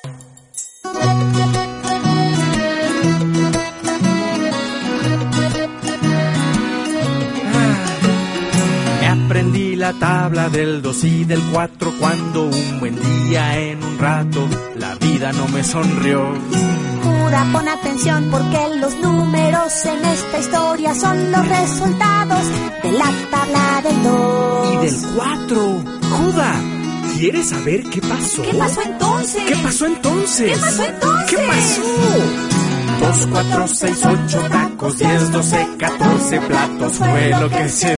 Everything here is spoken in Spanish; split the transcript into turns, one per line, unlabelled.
Aprendí la tabla del 2 y del 4 cuando un buen día en un rato la vida no me sonrió.
Jura, pon atención porque los números en esta historia son los resultados de la tabla del 2
y del 4. Judá, ¿quieres saber qué pasó?
¿Qué pasó entonces?
¿Qué pasó entonces?
¿Qué pasó entonces?
¿Qué pasó? 2, 4, 6, 8 tacos, 10, 12, 14 platos fue lo que se